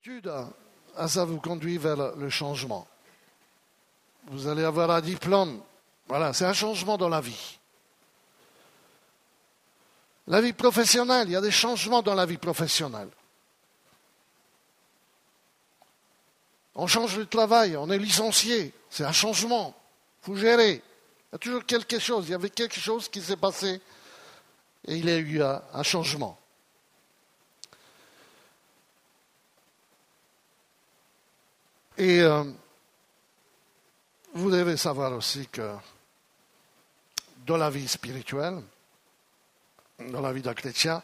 L'étude, ça vous conduit vers le changement. Vous allez avoir un diplôme. Voilà, c'est un changement dans la vie. La vie professionnelle, il y a des changements dans la vie professionnelle. On change de travail, on est licencié, c'est un changement. Il faut gérer. Il y a toujours quelque chose, il y avait quelque chose qui s'est passé et il y a eu un changement. Et vous devez savoir aussi que dans la vie spirituelle, dans la vie d'un chrétien,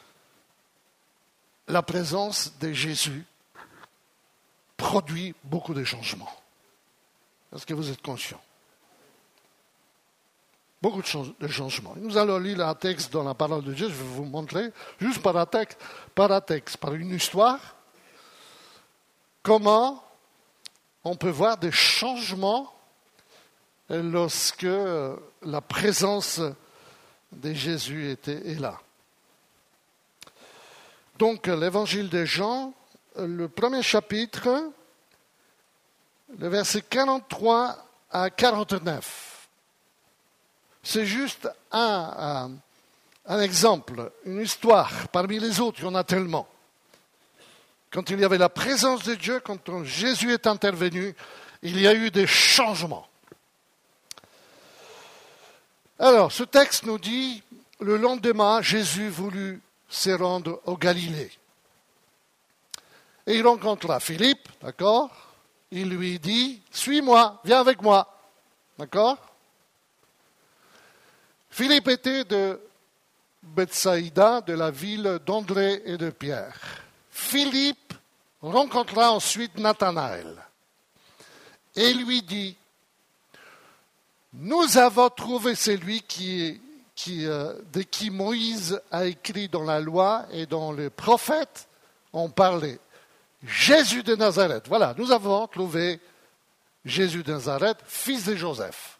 la présence de Jésus produit beaucoup de changements. Est-ce que vous êtes conscient? Beaucoup de changements. Nous allons lire un texte dans la parole de Dieu, je vais vous montrer, juste par un texte, par une histoire, comment on peut voir des changements lorsque la présence de Jésus est là. Donc, l'évangile de Jean, le premier chapitre, le verset 43 à 49. C'est juste un exemple, une histoire parmi les autres, il y en a tellement. Quand il y avait la présence de Dieu, quand Jésus est intervenu, il y a eu des changements. Alors, ce texte nous dit, le lendemain, Jésus voulut se rendre au Galilée. Et il rencontra Philippe, d'accord? Il lui dit, suis-moi, viens avec moi, d'accord? Philippe était de Bethsaïda, de la ville d'André et de Pierre. Philippe rencontra ensuite Nathanaël et lui dit, nous avons trouvé celui de qui Moïse a écrit dans la loi et dont les prophètes ont parlé. Jésus de Nazareth. Voilà, nous avons trouvé Jésus de Nazareth, fils de Joseph.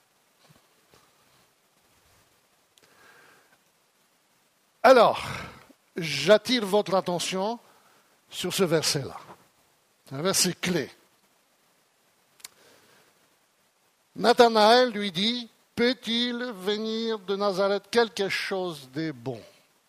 Alors, j'attire votre attention sur ce verset-là. C'est un verset clé. Nathanaël lui dit, peut-il venir de Nazareth quelque chose de bon?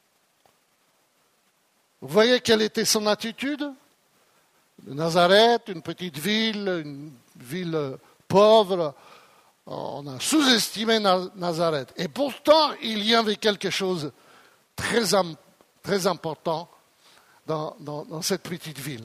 Vous voyez quelle était son attitude? De Nazareth, une petite ville, une ville pauvre, on a sous-estimé Nazareth. Et pourtant, il y avait quelque chose de très important dans cette petite ville.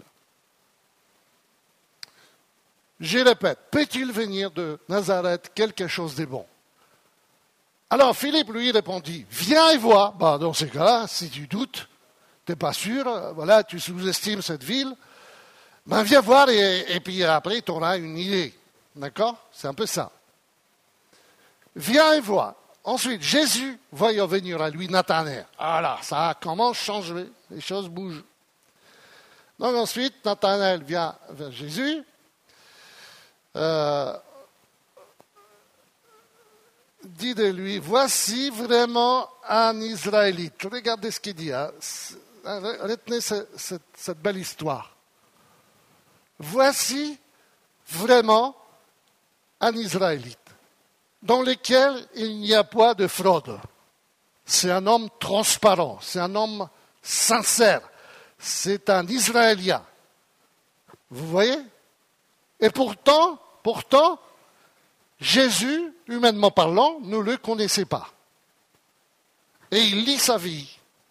Je répète, peut-il venir de Nazareth quelque chose de bon? Alors Philippe lui répondit, viens et vois. Dans ces cas-là, si tu doutes, tu n'es pas sûr, voilà, tu sous-estimes cette ville, viens voir et puis après tu auras une idée. D'accord? C'est un peu ça. Viens et vois. Ensuite, Jésus voyant venir à lui Nathanaël. Ah là, ça commence à changer, les choses bougent. Donc ensuite, Nathanaël vient vers Jésus. Dit de lui, voici vraiment un Israélite. Regardez ce qu'il dit. Retenez cette belle histoire. Voici vraiment un Israélite dans lequel il n'y a pas de fraude. C'est un homme transparent, c'est un homme sincère, c'est un Israélien. Vous voyez? Et pourtant, Jésus, humainement parlant, ne le connaissait pas. Et il lit sa vie.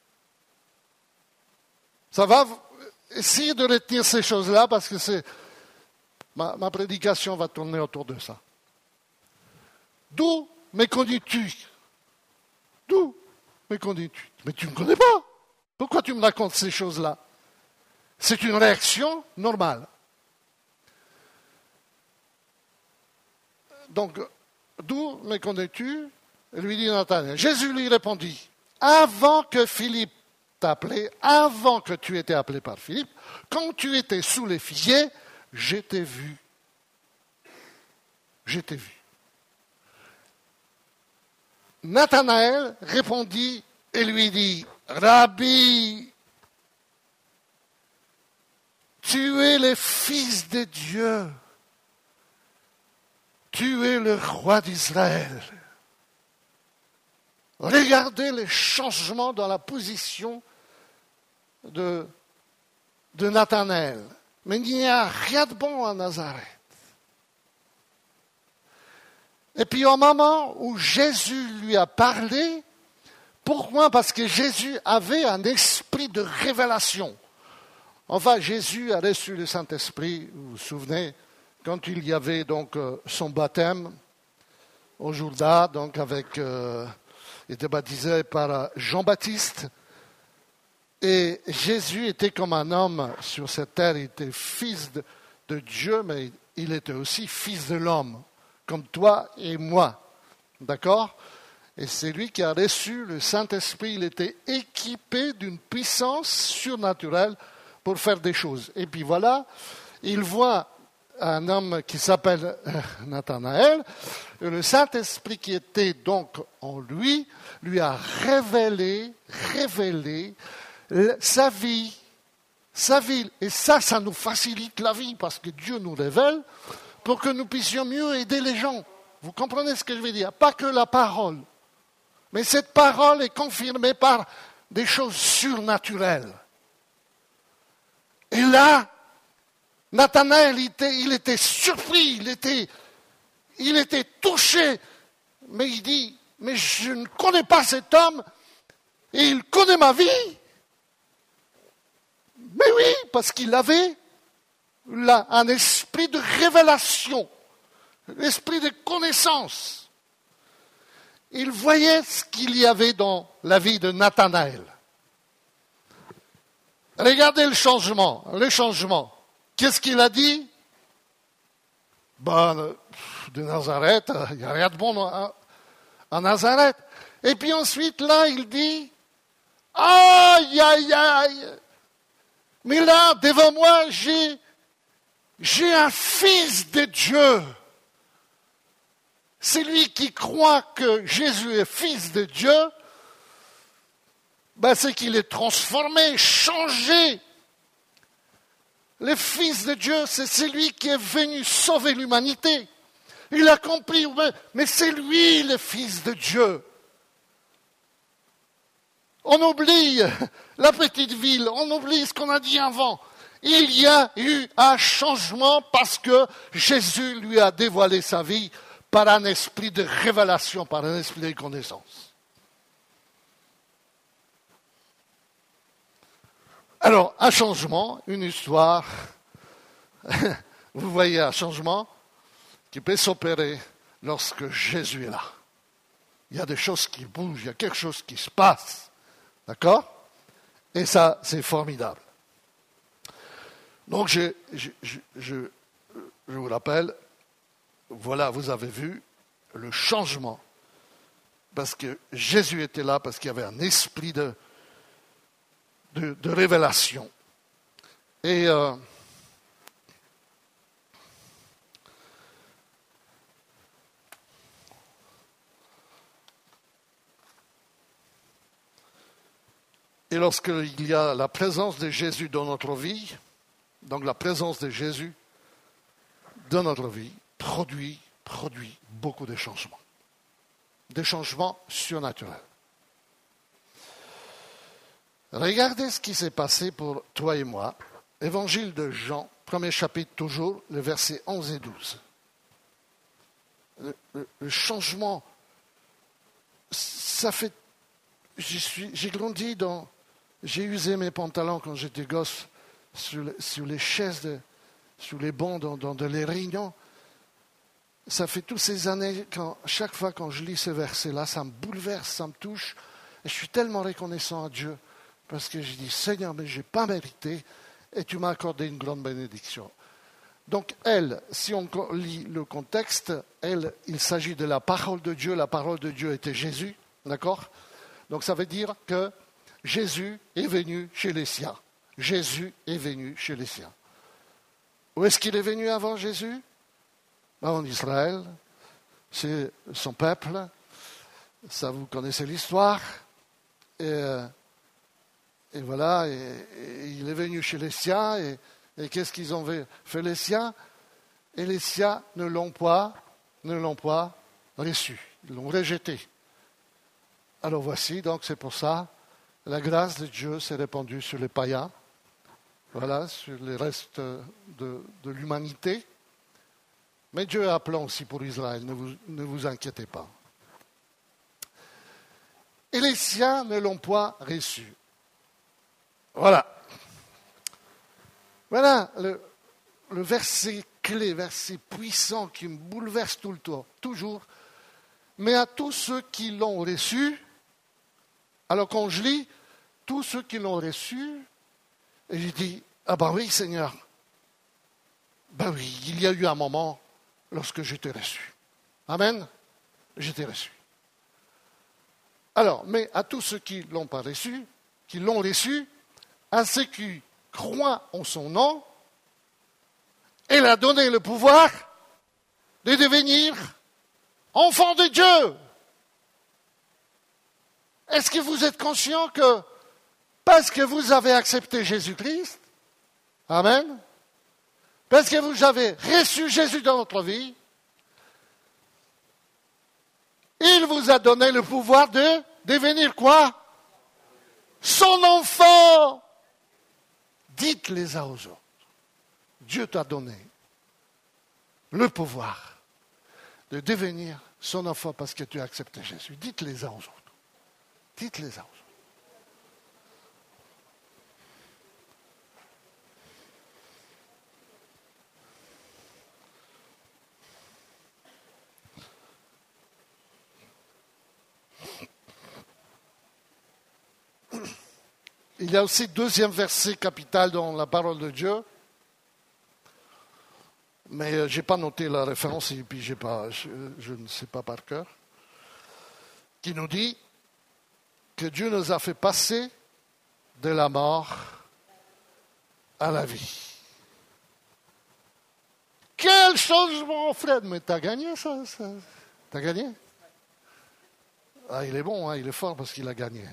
Ça va? Essayez de retenir ces choses-là parce que ma prédication va tourner autour de ça. D'où me connais-tu? D'où me connais-tu? Mais tu ne me connais pas. Pourquoi tu me racontes ces choses-là? C'est une réaction normale. Donc, d'où me connais-tu? Lui dit Nathanaël. Jésus lui répondit, avant que Philippe t'appelait, avant que tu étais appelé par Philippe, quand tu étais sous les figuiers, je t'ai vu. Je t'ai vu. Nathanaël répondit et lui dit, Rabbi, tu Tu es le Fils de Dieu. Tu es le roi d'Israël. Regardez le changement dans la position de Nathanaël. Mais il n'y a rien de bon à Nazareth. Et puis au moment où Jésus lui a parlé, pourquoi? Parce que Jésus avait un esprit de révélation. Enfin, Jésus a reçu le Saint-Esprit, vous vous souvenez, quand il y avait donc son baptême au Jourdain, donc il était baptisé par Jean-Baptiste. Et Jésus était comme un homme sur cette terre, il était fils de Dieu, mais il était aussi fils de l'homme, comme toi et moi. D'accord? Et c'est lui qui a reçu le Saint-Esprit, il était équipé d'une puissance surnaturelle pour faire des choses. Et puis voilà, il voit un homme qui s'appelle Nathanaël, et le Saint-Esprit qui était donc en lui a révélé sa vie. Et ça nous facilite la vie, parce que Dieu nous révèle pour que nous puissions mieux aider les gens. Vous comprenez ce que je veux dire? Pas que la parole, mais cette parole est confirmée par des choses surnaturelles. Et là, Nathanaël, il était surpris, il était touché, mais il dit, mais je ne connais pas cet homme, et il connaît ma vie. Mais oui, parce qu'il avait là un esprit de révélation, un esprit de connaissance. Il voyait ce qu'il y avait dans la vie de Nathanaël. Regardez le changement. Qu'est-ce qu'il a dit? De Nazareth, il n'y a rien de bon à Nazareth. Et puis ensuite, là, il dit, aïe, aïe, aïe. Mais là, devant moi, j'ai un fils de Dieu. Celui qui croit que Jésus est fils de Dieu, c'est qu'il est transformé, changé. Le Fils de Dieu, c'est celui qui est venu sauver l'humanité. Il a compris, mais c'est lui le Fils de Dieu. On oublie la petite ville, on oublie ce qu'on a dit avant. Il y a eu un changement parce que Jésus lui a dévoilé sa vie par un esprit de révélation, par un esprit de connaissance. Alors, un changement, une histoire, vous voyez un changement qui peut s'opérer lorsque Jésus est là. Il y a des choses qui bougent, il y a quelque chose qui se passe. D'accord? Et ça, c'est formidable. Donc, je vous rappelle, voilà, vous avez vu le changement. Parce que Jésus était là, parce qu'il y avait un esprit de révélation. Et lorsqu'il y a la présence de Jésus dans notre vie, donc la présence de Jésus dans notre vie produit beaucoup de changements. Des changements surnaturels. Regardez ce qui s'est passé pour toi et moi. Évangile de Jean, premier chapitre toujours, les versets 11 et 12. Le changement, ça fait... J'ai grandi dans... J'ai usé mes pantalons quand j'étais gosse sur les chaises, sur les bancs dans les réunions. Ça fait toutes ces années, chaque fois quand je lis ce verset-là, ça me bouleverse, ça me touche. Et je suis tellement reconnaissant à Dieu parce que je dis, Seigneur, mais je n'ai pas mérité et tu m'as accordé une grande bénédiction. Donc elle, si on lit le contexte, il s'agit de la parole de Dieu. La parole de Dieu était Jésus, d'accord? Donc ça veut dire que Jésus est venu chez les siens. Jésus est venu chez les siens. Où est-ce qu'il est venu avant Jésus? En Israël, c'est son peuple. Ça, vous connaissez l'histoire. Et voilà, et il est venu chez les siens, et Et qu'est-ce qu'ils ont fait les siens? Et les siens ne l'ont pas reçu. Ils l'ont rejeté. Alors voici, donc c'est pour ça, la grâce de Dieu s'est répandue sur les païens, voilà, sur les restes de l'humanité. Mais Dieu a un plan aussi pour Israël, ne vous inquiétez pas. Et les siens ne l'ont pas reçu. Voilà. Voilà le verset clé, verset puissant qui me bouleverse tout le temps, toujours. Mais à tous ceux qui l'ont reçu, alors quand je lis, tous ceux qui l'ont reçu, et je dis, ah ben oui Seigneur, ben oui, il y a eu un moment lorsque je t'ai reçu. Amen, je t'ai reçu. Alors, mais à tous ceux qui ne l'ont pas reçu, qui l'ont reçu, à ceux qui croient en son nom, il a donné le pouvoir de devenir enfants de Dieu. Est-ce que vous êtes conscient que parce que vous avez accepté Jésus-Christ, amen, parce que vous avez reçu Jésus dans votre vie, il vous a donné le pouvoir de devenir quoi? Son enfant. Dites les uns aux autres. Dieu t'a donné le pouvoir de devenir son enfant parce que tu as accepté Jésus. Dites les uns aux autres. Dites les uns aux autres. Il y a aussi deuxième verset capital dans la parole de Dieu, mais je n'ai pas noté la référence et puis je ne sais pas par cœur, qui nous dit que Dieu nous a fait passer de la mort à la vie. Quel changement, Fred! Mais t'as gagné ça? T'as gagné? Ah, il est bon, hein, il est fort parce qu'il a gagné.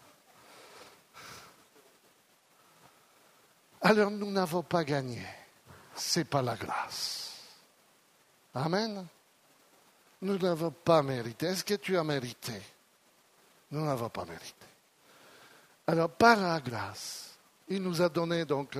Alors nous n'avons pas gagné. Ce n'est pas la grâce. Amen. Nous n'avons pas mérité. Est-ce que tu as mérité? Nous n'avons pas mérité. Alors par la grâce, il nous a donné donc,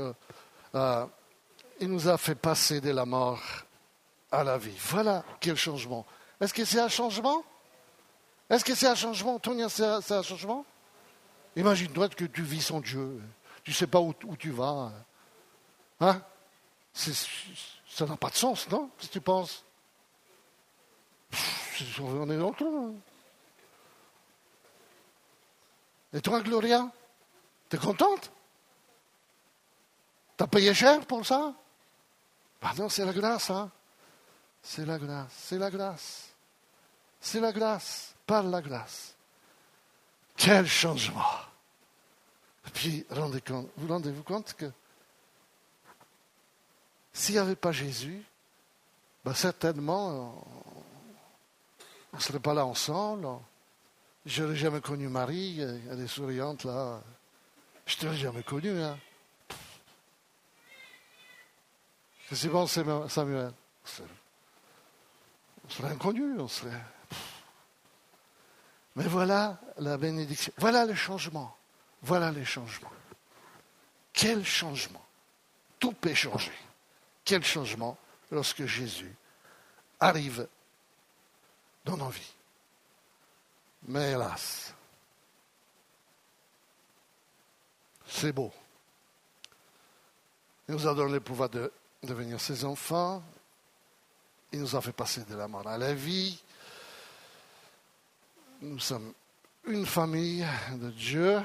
il nous a fait passer de la mort à la vie. Voilà quel changement. Est-ce que c'est un changement? Est-ce que c'est un changement? Tonia, c'est un changement? Imagine-toi que tu vis sans Dieu. Tu ne sais pas où tu vas. Hein? Ça n'a pas de sens, non? Si tu penses. On est dans le trou. Et toi, Gloria? T'es contente? T'as payé cher pour ça? Ben non, c'est la grâce, hein? C'est la grâce, c'est la grâce. C'est la grâce, par la grâce. Quel changement! Et puis, rendez-vous compte que s'il n'y avait pas Jésus, ben certainement, on ne serait pas là ensemble. Je n'aurais jamais connu Marie, elle est souriante là. Je ne t'aurais jamais connu. Hein. C'est bon, Samuel. On serait inconnus, on serait... Mais voilà la bénédiction, voilà le changement. Voilà les changements. Quel changement! Tout peut changer. Quel changement lorsque Jésus arrive dans nos vies. Mais hélas, c'est beau. Il nous a donné le pouvoir de devenir ses enfants. Il nous a fait passer de la mort à la vie. Nous sommes une famille de Dieu.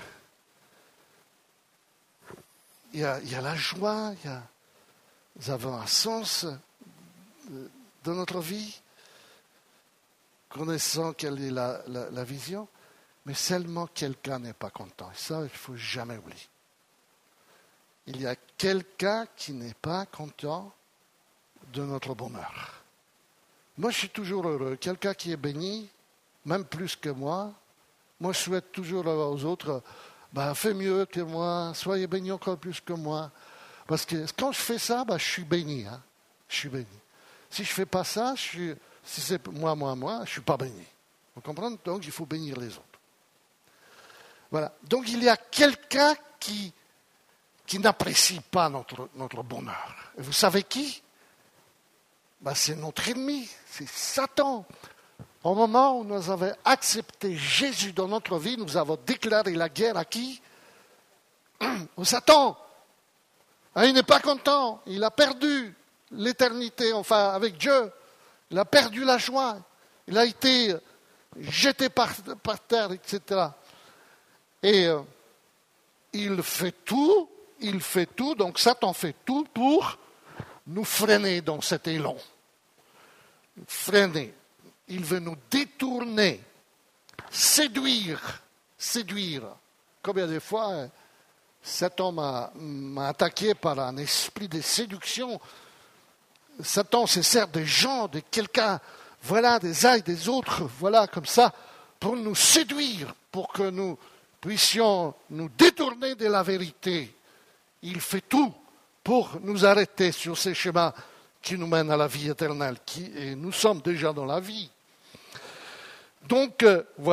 Il y a la joie, nous avons un sens de notre vie, connaissant quelle est la vision, mais seulement quelqu'un n'est pas content. Et ça, il ne faut jamais oublier. Il y a quelqu'un qui n'est pas content de notre bonheur. Moi, je suis toujours heureux. Quelqu'un qui est béni, même plus que moi, je souhaite toujours aux autres, fais mieux que moi, soyez bénis encore plus que moi. Parce que quand je fais ça, je suis béni. Hein. Je suis béni. Si je ne fais pas ça, si c'est moi, je ne suis pas béni. Vous comprenez? Donc, il faut bénir les autres. Voilà. Donc, il y a quelqu'un qui n'apprécie pas notre bonheur. Et vous savez qui? C'est notre ennemi, c'est Satan. Au moment où nous avons accepté Jésus dans notre vie, nous avons déclaré la guerre à qui? Au Satan. Il n'est pas content, il a perdu l'éternité, avec Dieu. Il a perdu la joie, il a été jeté par terre, etc. Et il fait tout, donc Satan fait tout pour nous freiner dans cet élan. Freiner. Il veut nous détourner, séduire. Combien de fois Satan m'a attaqué par un esprit de séduction. Satan se sert des gens, de quelqu'un, des uns et des autres, comme ça, pour nous séduire, pour que nous puissions nous détourner de la vérité. Il fait tout pour nous arrêter sur ces chemins qui nous mènent à la vie éternelle, et nous sommes déjà dans la vie. Donc,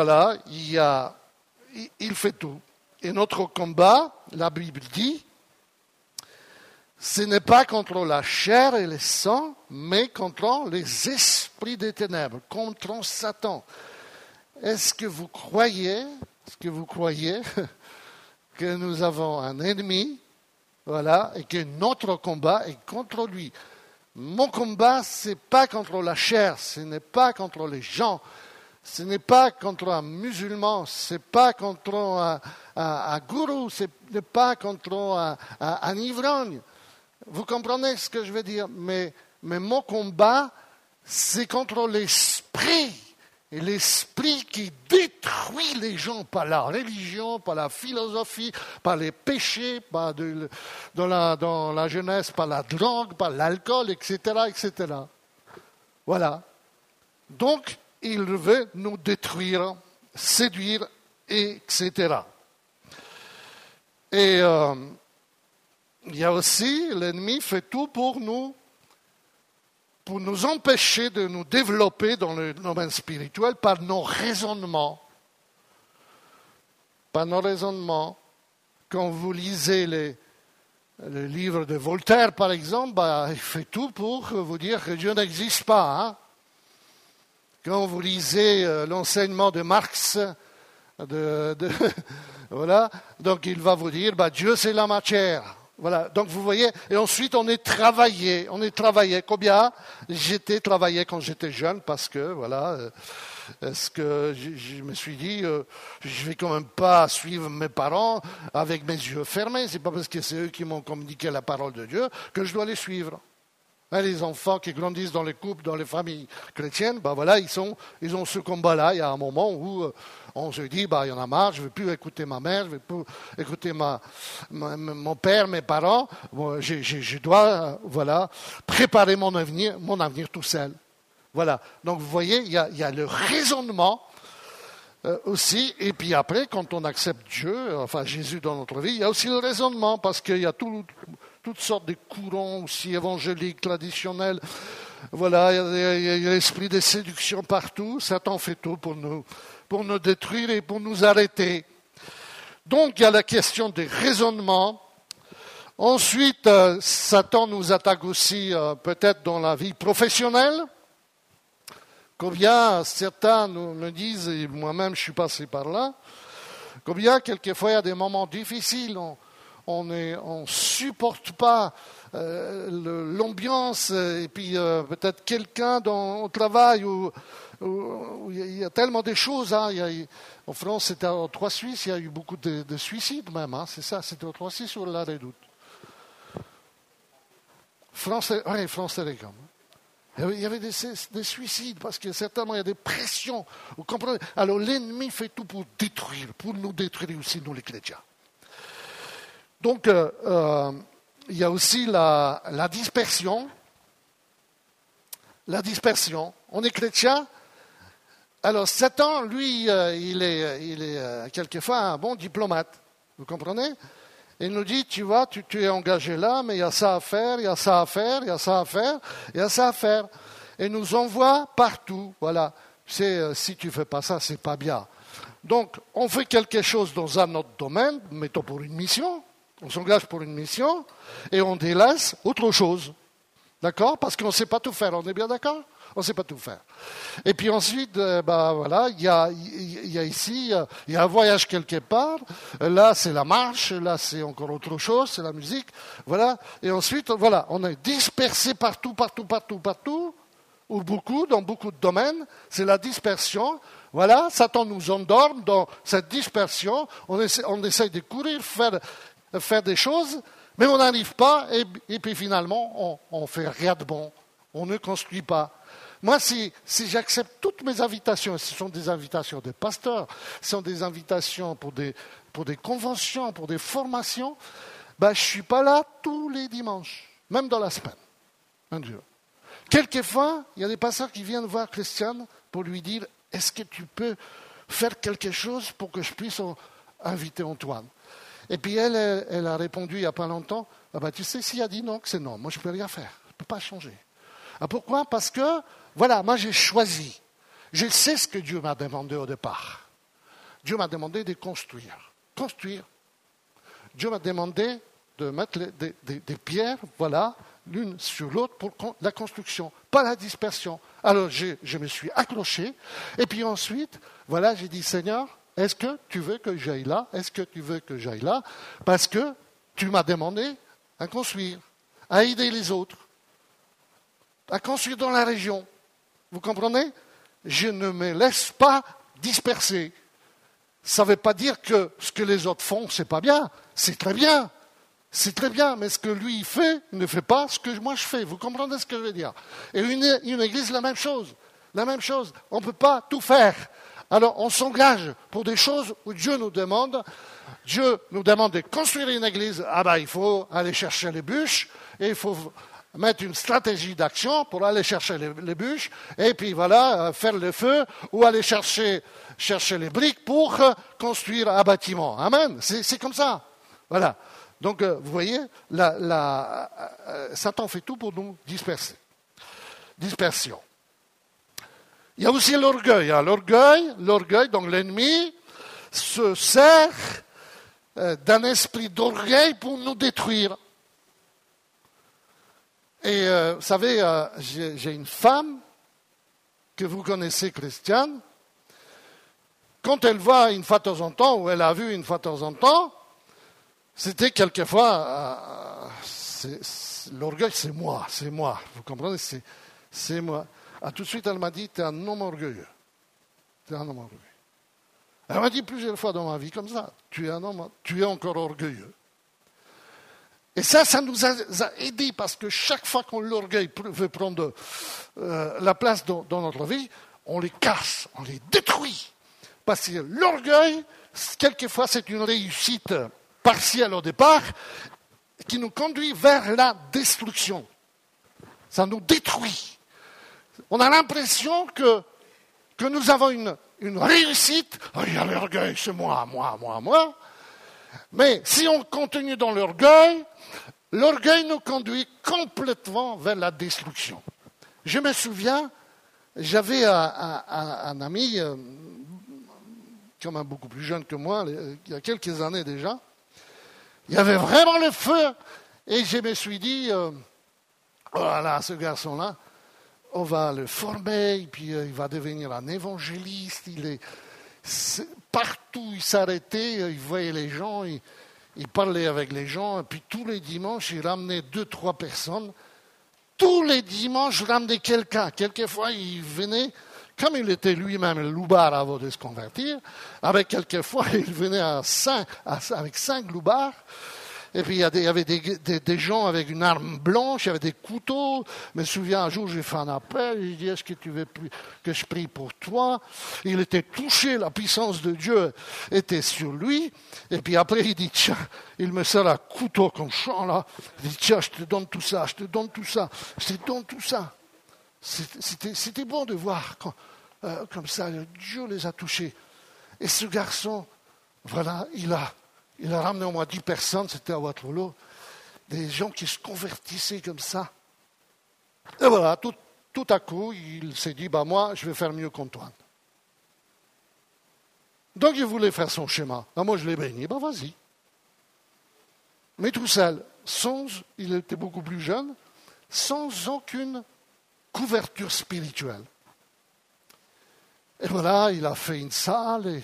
il fait tout. Et notre combat, la Bible dit, ce n'est pas contre la chair et le sang, mais contre les esprits des ténèbres, contre Satan. Est-ce que vous croyez que nous avons un ennemi, et que notre combat est contre lui? Mon combat, ce n'est pas contre la chair, ce n'est pas contre les gens, ce n'est pas contre un musulman, ce n'est pas contre un gourou, ce n'est pas contre un ivrogne. Vous comprenez ce que je veux dire? Mais mon combat, c'est contre l'esprit. Et l'esprit qui détruit les gens par la religion, par la philosophie, par les péchés, dans la jeunesse, par la drogue, par l'alcool, etc., etc. Voilà. Donc, il veut nous détruire, séduire, etc. Et il y a aussi, l'ennemi fait tout pour nous empêcher de nous développer dans le domaine spirituel par nos raisonnements. Par nos raisonnements. Quand vous lisez le livre de Voltaire, par exemple, il fait tout pour vous dire que Dieu n'existe pas. Hein? Quand vous lisez l'enseignement de Marx, donc il va vous dire, Dieu c'est la matière. Voilà, donc vous voyez, et ensuite on est travaillé. Combien j'étais travaillé quand j'étais jeune, parce que, est-ce que je me suis dit, je vais quand même pas suivre mes parents avec mes yeux fermés. C'est pas parce que c'est eux qui m'ont communiqué la parole de Dieu que je dois les suivre. Les enfants qui grandissent dans les couples, dans les familles chrétiennes, ils ont ce combat-là. Il y a un moment où on se dit, il y en a marre, je ne veux plus écouter ma mère, je ne veux plus écouter mon père, mes parents. Bon, je dois, préparer mon avenir tout seul. Voilà. Donc vous voyez, il y a le raisonnement aussi. Et puis après, quand on accepte Dieu, Jésus dans notre vie, il y a aussi le raisonnement, parce qu'il y a toutes sortes de courants aussi évangéliques, traditionnels. Voilà, il y a l'esprit de séduction partout. Satan fait tout pour nous détruire et pour nous arrêter. Donc, il y a la question des raisonnements. Ensuite, Satan nous attaque aussi peut-être dans la vie professionnelle. Combien certains me disent, et moi-même je suis passé par là, combien quelquefois il y a des moments difficiles, on ne supporte pas l'ambiance, et puis peut-être quelqu'un au travail où il y a tellement de choses. Hein, en France, c'était aux Trois-Suisses, il y a eu beaucoup de suicides même. Hein, c'est ça, c'était aux Trois-Suisses ou à la Redoute? France Télécom. Il y avait des suicides, parce que certainement il y a des pressions. Vous comprenez? Alors l'ennemi fait tout pour nous détruire aussi, nous les chrétiens. Donc, il y a aussi la dispersion. La dispersion. On est chrétien. Alors, Satan, lui, il est quelquefois un bon diplomate. Vous comprenez? Il nous dit, tu vois, tu es engagé là, mais il y a ça à faire, il y a ça à faire, il y a ça à faire, il y a ça à faire. Et nous envoie partout. Voilà. Si tu ne fais pas ça, c'est pas bien. Donc, on fait quelque chose dans un autre domaine, mettons pour une mission, on s'engage pour une mission, et on délaisse autre chose. D'accord? Parce qu'on ne sait pas tout faire, on est bien d'accord? On ne sait pas tout faire. Et puis ensuite, voilà, il y a ici, il y a un voyage quelque part. Là, c'est la marche. Là, c'est encore autre chose, c'est la musique. Voilà. Et ensuite, voilà, on est dispersé partout, ou beaucoup, dans beaucoup de domaines. C'est la dispersion. Voilà, Satan nous endorme dans cette dispersion. On essaie de courir, faire des choses, mais on n'arrive pas. Et puis finalement, on fait rien de bon. On ne construit pas. Moi, si j'accepte toutes mes invitations, ce sont des invitations des pasteurs, ce sont des invitations pour des conventions, pour des formations, je ne suis pas là tous les dimanches, même dans la semaine. Un Dieu. Quelquefois, il y a des pasteurs qui viennent voir Christiane pour lui dire « Est-ce que tu peux faire quelque chose pour que je puisse inviter Antoine ?» Et puis elle a répondu il n'y a pas longtemps « Tu sais, s'il a dit non, que c'est non. Moi, je ne peux rien faire. Je ne peux pas changer. » Pourquoi? Parce que, voilà, moi j'ai choisi. Je sais ce que Dieu m'a demandé au départ. Dieu m'a demandé de construire. Construire. Dieu m'a demandé de mettre des pierres, voilà, l'une sur l'autre pour la construction, pas la dispersion. Alors je me suis accroché, et puis ensuite, voilà, j'ai dit, Seigneur, est-ce que tu veux que j'aille là? Est-ce que tu veux que j'aille là? Parce que tu m'as demandé à construire, à aider les autres, à construire dans la région. Vous comprenez? Je ne me laisse pas disperser. Ça ne veut pas dire que ce que les autres font, c'est pas bien. C'est très bien. C'est très bien, mais ce que lui il fait ne fait pas ce que moi je fais. Vous comprenez ce que je veux dire? Et une église, la même chose. La même chose. On ne peut pas tout faire. Alors on s'engage pour des choses où Dieu nous demande. Dieu nous demande de construire une église. Il faut aller chercher les bûches et il faut mettre une stratégie d'action pour aller chercher les bûches, et puis voilà, faire le feu, ou aller chercher les briques pour construire un bâtiment. Amen. C'est comme ça. Voilà. Donc, vous voyez, Satan fait tout pour nous disperser. Dispersion. Il y a aussi l'orgueil. L'orgueil, donc l'ennemi se sert d'un esprit d'orgueil pour nous détruire. Et vous savez, j'ai une femme que vous connaissez, Christiane. Quand elle voit une fois de temps en temps, ou elle a vu une fois de temps en temps, c'était quelquefois, l'orgueil, c'est moi. Vous comprenez, c'est moi. Tout de suite, elle m'a dit, tu es un homme orgueilleux. Tu es un homme orgueilleux. Elle m'a dit plusieurs fois dans ma vie comme ça, tu es encore orgueilleux. Et ça nous a aidés parce que chaque fois que l'orgueil veut prendre la place dans notre vie, on les casse, on les détruit. Parce que l'orgueil, quelquefois, c'est une réussite partielle au départ qui nous conduit vers la destruction. Ça nous détruit. On a l'impression que nous avons une réussite. Il y a l'orgueil, c'est moi. Mais si on continue dans l'orgueil nous conduit complètement vers la destruction. Je me souviens, j'avais un ami, quand même beaucoup plus jeune que moi, il y a quelques années déjà. Il y avait vraiment le feu. Et je me suis dit, voilà, ce garçon-là, on va le former, et puis il va devenir un évangéliste. Partout, il s'arrêtait, il voyait les gens, il parlait avec les gens, et puis tous les dimanches, il ramenait 2-3 personnes. Tous les dimanches, il ramenait quelqu'un. Quelquefois, il venait, comme il était lui-même loupard avant de se convertir, quelquefois, il venait avec 5 loupards. Et puis il y avait des gens avec une arme blanche, il y avait des couteaux. Je me souviens, un jour, j'ai fait un appel, j'ai dit, est-ce que tu veux que je prie pour toi? Il était touché, la puissance de Dieu était sur lui. Et puis après, il dit, tiens, il me sert un couteau comme champ là. Il dit, tiens, je te donne tout ça. C'était bon de voir comme ça, Dieu les a touchés. Et ce garçon, voilà, il Il a ramené au moins 10 personnes, c'était à Waterloo, des gens qui se convertissaient comme ça. Et voilà, tout à coup, il s'est dit, moi, je vais faire mieux qu'Antoine. Donc, il voulait faire son schéma. Moi, je l'ai béni, vas-y. Mais tout seul, il était beaucoup plus jeune, sans aucune couverture spirituelle. Et voilà, il a fait une salle,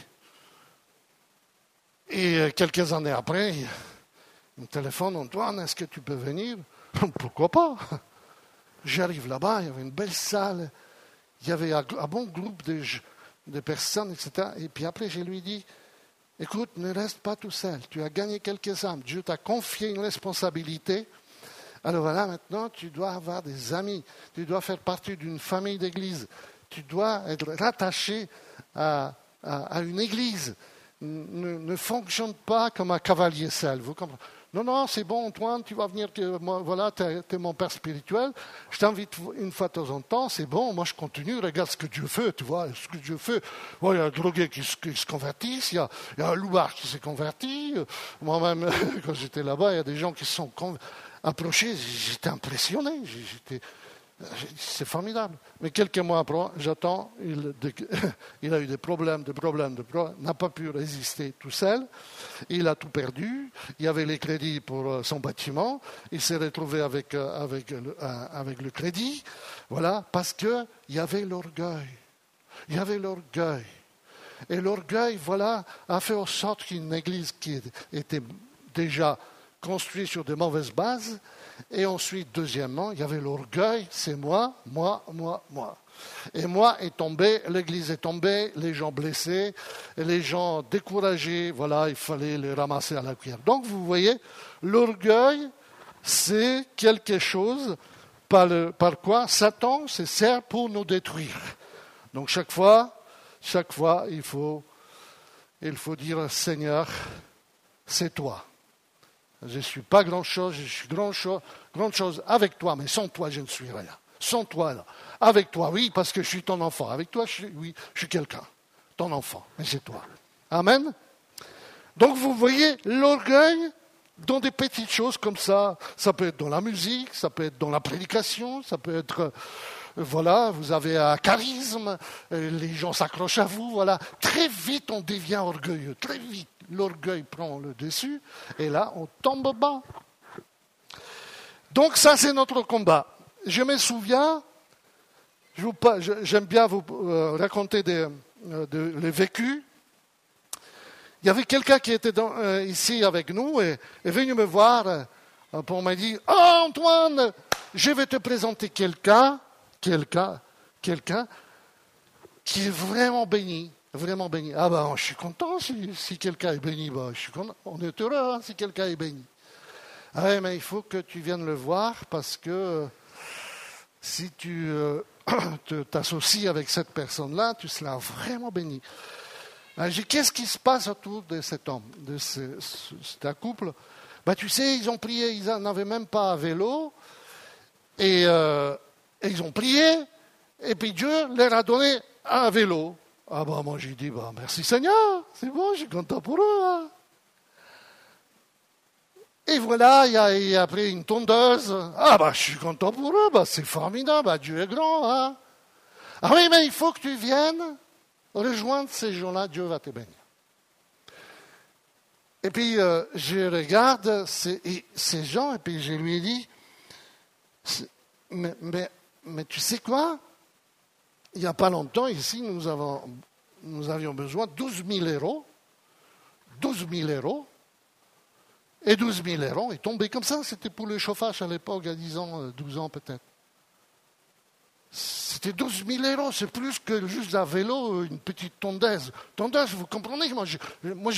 et quelques années après, il me téléphone, Antoine, est-ce que tu peux venir? Pourquoi pas? J'arrive là-bas, il y avait une belle salle, il y avait un bon groupe de personnes, etc. Et puis après, je lui dis, écoute, ne reste pas tout seul, tu as gagné quelques âmes, Dieu t'a confié une responsabilité. Alors voilà, maintenant, tu dois avoir des amis, tu dois faire partie d'une famille d'église, tu dois être rattaché à une église. Ne fonctionne pas comme un cavalier seul, vous comprenez? Non, c'est bon, Antoine, tu vas venir, voilà, tu es mon père spirituel, je t'invite une fois de temps en temps, c'est bon, moi je continue, regarde ce que Dieu fait, tu vois, ce que Dieu fait. Il y a un drogué qui se convertit, il y a un loupard qui s'est converti, moi-même, quand j'étais là-bas, il y a des gens qui se sont approchés, j'étais impressionné, c'est formidable. Mais quelques mois après, j'attends, il a eu des problèmes, n'a pas pu résister tout seul. Il a tout perdu. Il y avait les crédits pour son bâtiment. Il s'est retrouvé avec le crédit. Voilà, parce qu'il y avait l'orgueil. Il y avait l'orgueil. Et l'orgueil, voilà, a fait en sorte qu'une église qui était déjà construite sur de mauvaises bases. Et ensuite, deuxièmement, il y avait l'orgueil, c'est moi. Et moi est tombé, l'église est tombée, les gens blessés, et les gens découragés, voilà, il fallait les ramasser à la cuillère. Donc vous voyez, l'orgueil, c'est quelque chose par quoi Satan se sert pour nous détruire. Donc chaque fois, il faut dire, Seigneur, c'est toi. Je ne suis pas grand-chose, je suis grand-chose avec toi, mais sans toi, je ne suis rien. Sans toi, là. Avec toi, oui, parce que je suis ton enfant. Avec toi, je suis quelqu'un. Ton enfant, mais c'est toi. Amen. Donc, vous voyez, l'orgueil, dans des petites choses comme ça peut être dans la musique, ça peut être dans la prédication, ça peut être... Voilà, vous avez un charisme, les gens s'accrochent à vous, voilà. Très vite, on devient orgueilleux, très vite. L'orgueil prend le dessus, et là, on tombe bas. Donc ça, c'est notre combat. Je me souviens, j'aime bien vous raconter les vécus. Il y avait quelqu'un qui était ici avec nous, et est venu me voir pour me dire, « Oh Antoine, je vais te présenter quelqu'un qui est vraiment béni. Vraiment béni. Je suis content si quelqu'un est béni. Je suis content. On est heureux si quelqu'un est béni. Oui, mais il faut que tu viennes le voir parce que si tu t'associes avec cette personne-là, tu seras vraiment béni. J'ai dit, qu'est-ce qui se passe autour de cet homme, de cet couple? Tu sais, ils ont prié, ils n'avaient même pas à vélo, et ils ont prié, et puis Dieu leur a donné un vélo. Moi j'ai dit, merci Seigneur, c'est bon, je suis content pour eux. Hein. Et voilà, il y a après une tondeuse. Je suis content pour eux, c'est formidable, Dieu est grand. Hein. Oui, mais il faut que tu viennes rejoindre ces gens-là, Dieu va te bénir. Et puis je regarde ces gens, et puis je lui ai dit, mais tu sais quoi? Il n'y a pas longtemps, ici, nous avions besoin de 12 000 euros. 12 000 euros. Et 12 000 euros est tombé comme ça. C'était pour le chauffage à l'époque, il y a 10 ans, 12 ans peut-être. C'était 12 000 euros. C'est plus que juste un vélo, une petite tondeuse. Tondeuse, vous comprenez? Moi, je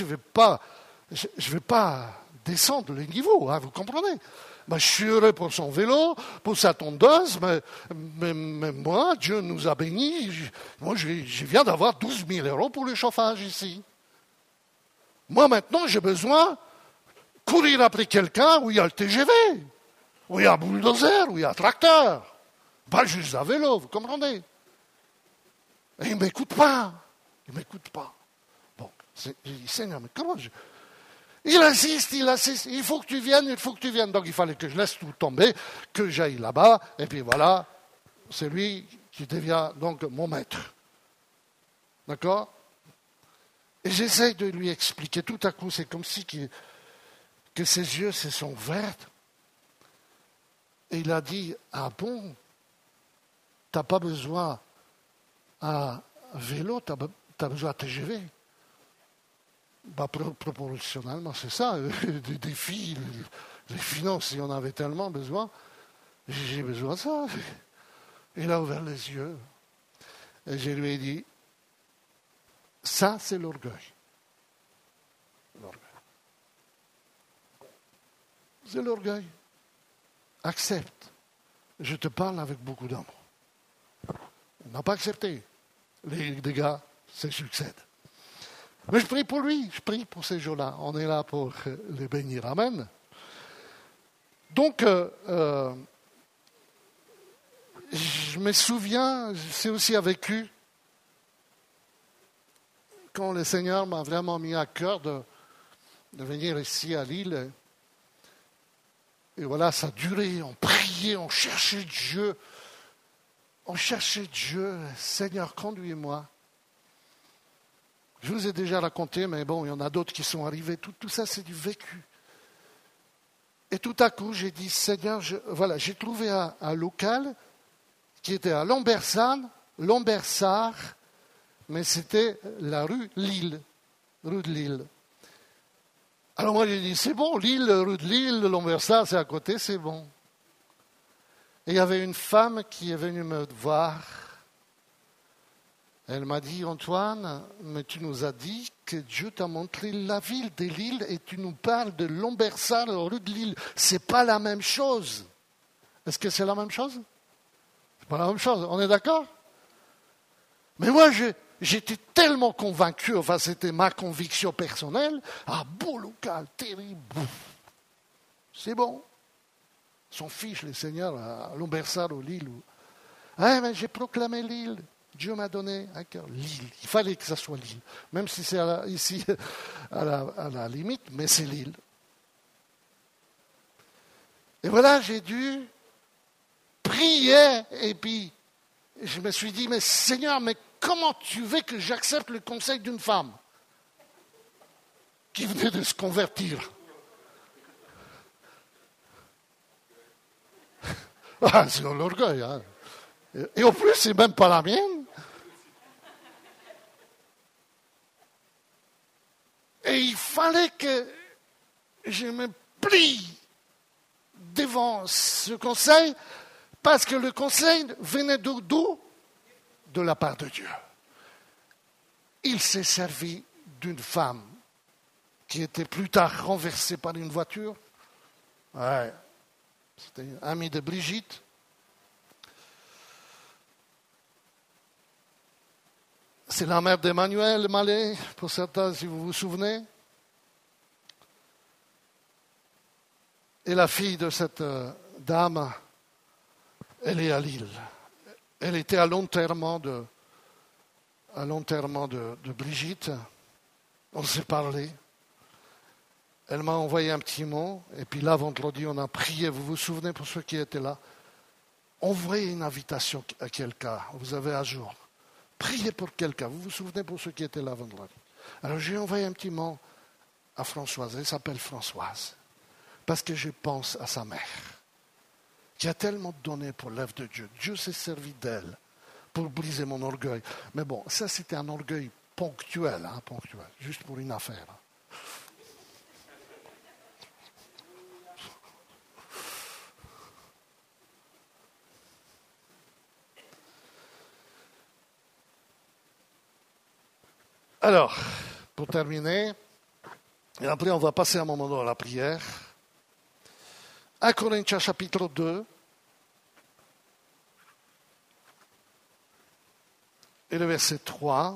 vais pas descendre les niveaux, hein, vous comprenez? Je suis heureux pour son vélo, pour sa tondeuse, mais moi, Dieu nous a bénis. Moi, je viens d'avoir 12 000 euros pour le chauffage ici. Moi, maintenant, j'ai besoin de courir après quelqu'un où il y a le TGV, où il y a un bulldozer, où il y a un tracteur. Pas juste un vélo, vous comprenez? Et il ne m'écoute pas. Bon, j'ai dit, Seigneur, mais comment Il insiste, il faut que tu viennes. Donc il fallait que je laisse tout tomber, que j'aille là-bas, et puis voilà, c'est lui qui devient donc mon maître. D'accord? Et j'essaye de lui expliquer. Tout à coup, c'est comme si que ses yeux se sont ouverts. Et il a dit, ah bon, t'as pas besoin à vélo, t'as besoin à TGV. Bah, proportionnellement, c'est ça. Des défis, les finances, si on avait tellement besoin, j'ai besoin de ça. Il a ouvert les yeux. Et je lui ai dit, ça, c'est l'orgueil. C'est l'orgueil. Accepte. Je te parle avec beaucoup d'amour. On n'a pas accepté. Les dégâts se succèdent. Mais je prie pour lui, je prie pour ces gens-là. On est là pour les bénir. Amen. Donc, je me souviens, c'est aussi vécu quand le Seigneur m'a vraiment mis à cœur de venir ici à Lille. Et voilà, ça a duré, on priait, on cherchait Dieu. On cherchait Dieu, Seigneur, conduis-moi. Je vous ai déjà raconté, mais bon, il y en a d'autres qui sont arrivés. Tout ça, c'est du vécu. Et tout à coup, j'ai dit, Seigneur, j'ai trouvé un local qui était à Lambersart, mais c'était la rue Lille, rue de Lille. Alors moi, j'ai dit, c'est bon, Lille, rue de Lille, Lambersart, c'est à côté, c'est bon. Et il y avait une femme qui est venue me voir. Elle m'a dit, Antoine, mais tu nous as dit que Dieu t'a montré la ville de Lille et tu nous parles de Lambersart, rue de Lille. C'est pas la même chose. Est-ce que c'est la même chose? C'est pas la même chose, on est d'accord? Mais moi, j'étais tellement convaincu, enfin c'était ma conviction personnelle, beau local, terrible, c'est bon. Son fils, le Seigneur, à Lambersart ou Lille. Mais j'ai proclamé Lille. Dieu m'a donné un cœur. Lille. Il fallait que ça soit Lille. Même si c'est ici à la limite, mais c'est Lille. Et voilà, j'ai dû prier. Et puis, je me suis dit, mais Seigneur, mais comment tu veux que j'accepte le conseil d'une femme qui venait de se convertir? C'est l'orgueil. Hein. Et en plus, c'est même pas la mienne. Et il fallait que je me plie devant ce conseil, parce que le conseil venait d'où? De la part de Dieu. Il s'est servi d'une femme qui était plus tard renversée par une voiture. Ouais. C'était une amie de Brigitte. C'est la mère d'Emmanuel Mallet, pour certains, si vous vous souvenez. Et la fille de cette dame, elle est à Lille. Elle était à l'enterrement de Brigitte. On s'est parlé. Elle m'a envoyé un petit mot, et puis là, vendredi, on a prié. Vous vous souvenez, pour ceux qui étaient là, envoyez une invitation à quelqu'un, vous avez à jour. Priez pour quelqu'un, vous vous souvenez, pour ceux qui étaient là vendredi. Alors j'ai envoyé un petit mot à Françoise, elle s'appelle Françoise, parce que je pense à sa mère, qui a tellement donné pour l'œuvre de Dieu. Dieu s'est servi d'elle pour briser mon orgueil. Mais bon, ça c'était un orgueil ponctuel, juste pour une affaire. Alors, pour terminer, et après on va passer un moment dans la prière, 1 Corinthiens chapitre 2, et le verset 3.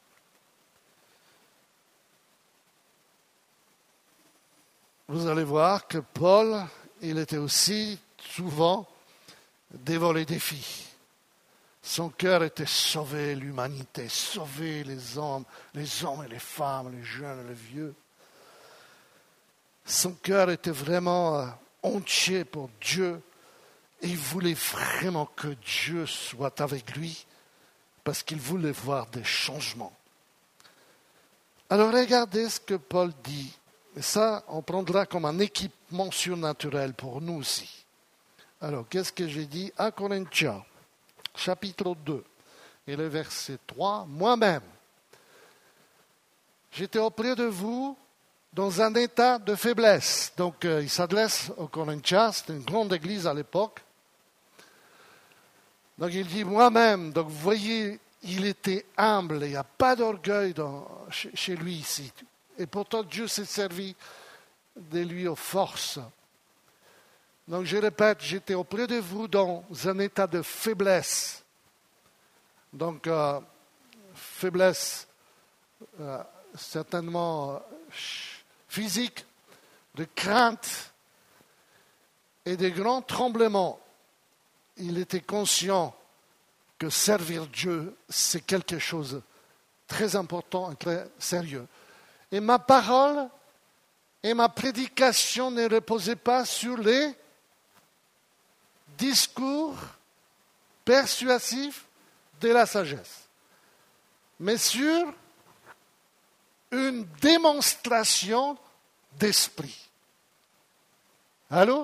Vous allez voir que Paul, il était aussi souvent devant les défis. Son cœur était sauver l'humanité, sauver les hommes et les femmes, les jeunes et les vieux. son cœur était vraiment entier pour Dieu. Et il voulait vraiment que Dieu soit avec lui parce qu'il voulait voir des changements. Alors regardez ce que Paul dit. Et ça, on prendra comme un équipement surnaturel pour nous aussi. Alors, qu'est-ce que j'ai dit? 1 Corinthiens, chapitre 2, et le verset 3. Moi-même, j'étais auprès de vous dans un état de faiblesse. Donc, il s'adresse aux Corinthiens, c'était une grande église à l'époque. Donc, il dit moi-même, donc vous voyez, il était humble, il n'y a pas d'orgueil chez lui ici. Et pourtant, Dieu s'est servi de lui aux forces. Donc, je répète, j'étais auprès de vous dans un état de faiblesse. Donc, faiblesse certainement physique, de crainte et de grands tremblements. Il était conscient que servir Dieu, c'est quelque chose de très important et très sérieux. Et ma parole et ma prédication ne reposaient pas sur les discours persuasifs de la sagesse, mais sur une démonstration d'esprit. Allô?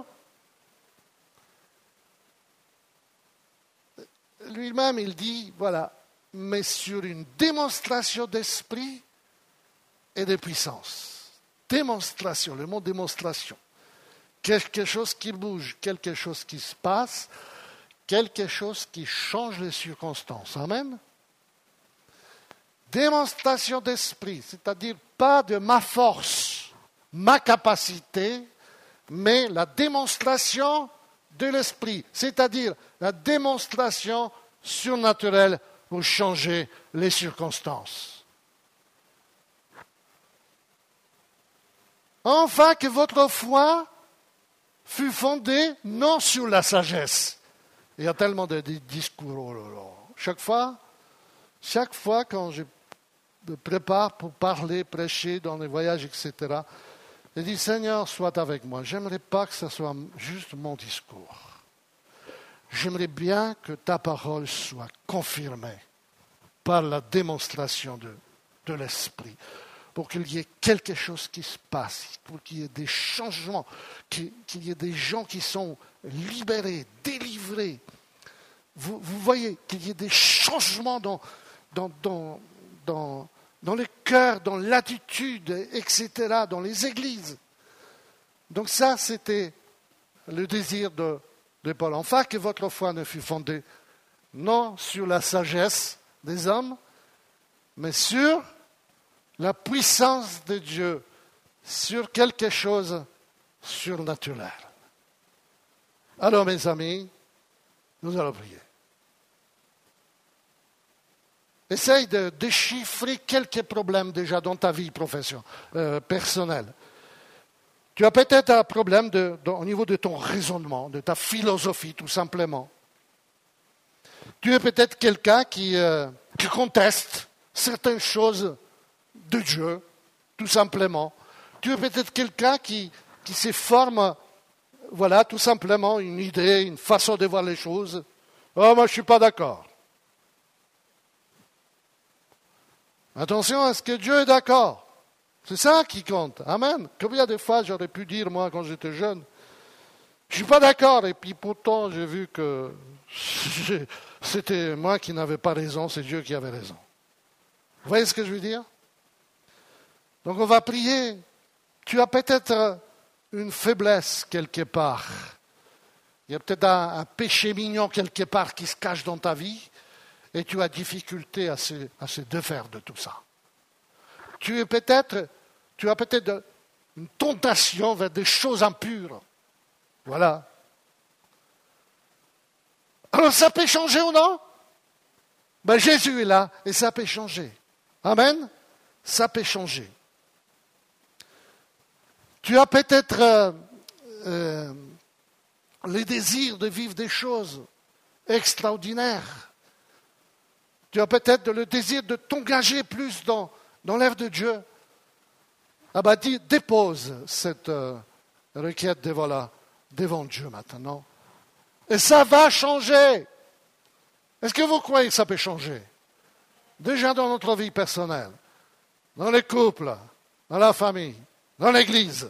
Lui-même, il dit, voilà, mais sur une démonstration d'esprit et de puissance. Démonstration, le mot démonstration. Quelque chose qui bouge, quelque chose qui se passe, quelque chose qui change les circonstances. Amen. Démonstration d'esprit, c'est-à-dire pas de ma force, ma capacité, mais la démonstration de l'esprit, c'est-à-dire la démonstration surnaturelle pour changer les circonstances. Enfin, que votre foi fût fondée non sur la sagesse. Il y a tellement de discours. Oh là là. Chaque fois quand je me prépare pour parler, prêcher dans les voyages, etc., je dis, Seigneur, sois avec moi. J'aimerais pas que ce soit juste mon discours. J'aimerais bien que ta parole soit confirmée par la démonstration de l'Esprit, pour qu'il y ait quelque chose qui se passe, pour qu'il y ait des changements, qu'il y ait des gens qui sont libérés, délivrés. Vous voyez qu'il y ait des changements dans le cœur, dans l'attitude, etc., dans les églises. Donc ça, c'était le désir de Paul. Enfin, que votre foi ne fût fondée non sur la sagesse des hommes, mais sur la puissance de Dieu, sur quelque chose de surnaturel. Alors, mes amis, nous allons prier. Essaye de déchiffrer quelques problèmes déjà dans ta vie personnelle. Tu as peut-être un problème au niveau de ton raisonnement, de ta philosophie, tout simplement. Tu es peut-être quelqu'un qui conteste certaines choses de Dieu, tout simplement. Tu es peut-être quelqu'un qui se forme, voilà, tout simplement, une idée, une façon de voir les choses. Oh, moi, je ne suis pas d'accord. Attention, est-ce que Dieu est d'accord? C'est ça qui compte. Amen. Combien de fois j'aurais pu dire, moi, quand j'étais jeune, je ne suis pas d'accord, et puis pourtant, j'ai vu que c'était moi qui n'avais pas raison, c'est Dieu qui avait raison. Vous voyez ce que je veux dire? Donc on va prier. Tu as peut-être une faiblesse quelque part. Il y a peut-être un péché mignon quelque part qui se cache dans ta vie, et tu as difficulté à se défaire de tout ça. Tu as peut-être une tentation vers des choses impures. Voilà. Alors ça peut changer ou non? Ben, Jésus est là et ça peut changer. Amen. Ça peut changer. Tu as peut-être le désir de vivre des choses extraordinaires. Tu as peut-être le désir de t'engager plus dans l'œuvre de Dieu. Ah ben, dépose cette requête devant Dieu maintenant. Et ça va changer. Est-ce que vous croyez que ça peut changer? Déjà dans notre vie personnelle, dans les couples, dans la famille, dans l'Église.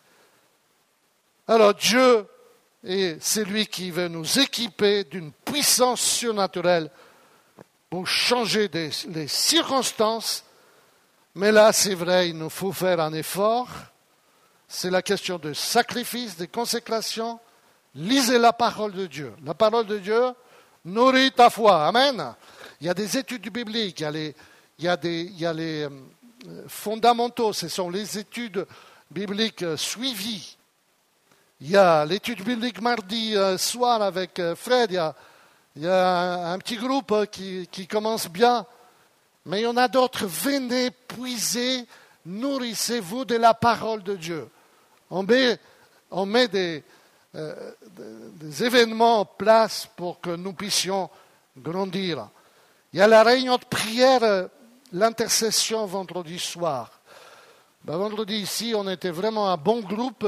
Alors Dieu est celui qui veut nous équiper d'une puissance surnaturelle pour changer les circonstances. Mais là, c'est vrai, il nous faut faire un effort. C'est la question de sacrifice, de consécration. Lisez la parole de Dieu. La parole de Dieu nourrit ta foi. Amen. Il y a des études bibliques, il y a les fondamentaux, ce sont les études bibliques suivies. Il y a l'étude biblique mardi soir avec Fred, il y a un petit groupe qui commence bien, mais il y en a d'autres. Venez puiser, nourrissez-vous de la parole de Dieu. On met des événements en place pour que nous puissions grandir. Il y a la réunion de prière, l'intercession vendredi soir. Vendredi ici, on était vraiment un bon groupe